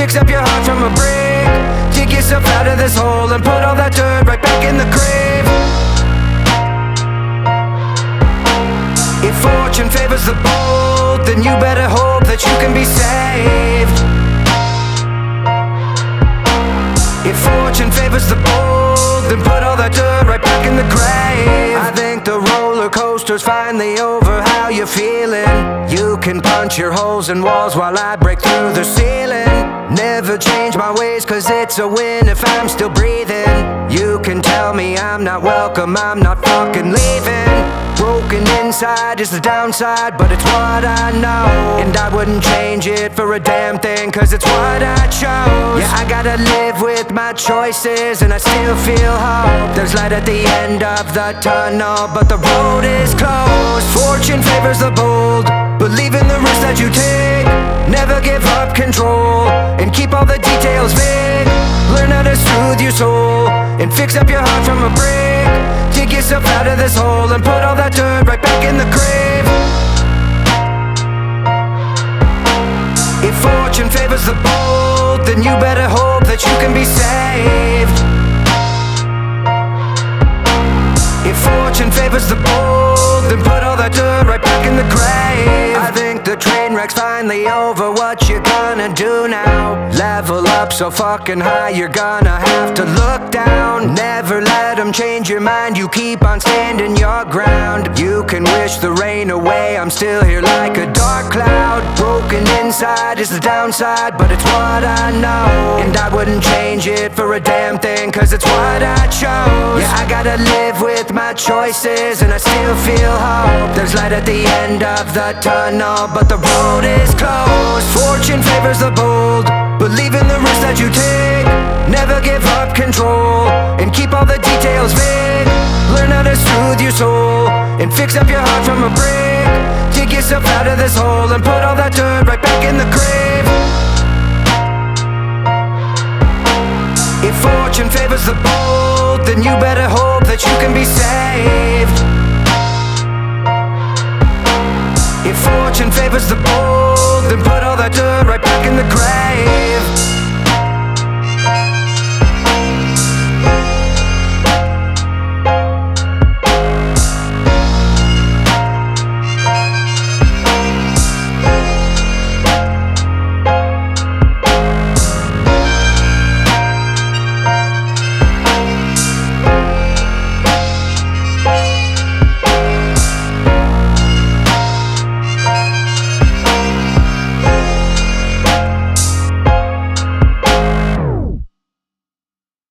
fix up your heart from a brick. Dig yourself out of this hole and put all that dirt right back in the grave. If fortune favors the bold, then you better hope that you can be saved. If fortune favors the bold, then put all that dirt right back in the grave. I think the roller coaster's finally over. How you feeling? You can punch your holes in walls while I break through the ceiling. Never change my ways, cause it's a win if I'm still breathing. You can tell me I'm not welcome, I'm not fucking leaving. Broken inside is the downside, but it's what I know. And I wouldn't change it for a damn thing, cause it's what I chose. Yeah, I gotta live with my choices, and I still feel hope. There's light at the end of the tunnel, but the road is closed. Fortune favors the bold. Believe in the risk that you take. Never give up control, and keep all the details vague. Learn how to soothe your soul, and fix up your heart from a brick. Dig yourself out of this hole, and put all that dirt right back in the grave. If fortune favors the bold, then you better hope that you can be saved. If fortune favors the bold, then put all that dirt right back in the grave. I think the train wreck's finally over. What you gonna do now? Level up so fucking high, you're gonna have to look down. Never let them change your mind, you keep on standing your ground. You can wish the rain away, I'm still here like a dark cloud. Broken inside is the downside, but it's what I know. And I wouldn't change it for a damn thing, cause it's what I chose. Yeah, I gotta live with my choices, and I still feel hope. There's light at the end of the tunnel, but the road is closed. Fortune favors the bold. Believe in the risk that you take. Never give up control, and keep all the details vague. Learn how to soothe your soul, and fix up your heart from a brick. Dig yourself out of this hole, and put all that dirt right back in the grave. If fortune favors the bold, then you better hope that you can be saved. If fortune favors the bold, then put all that dirt right back in the grave.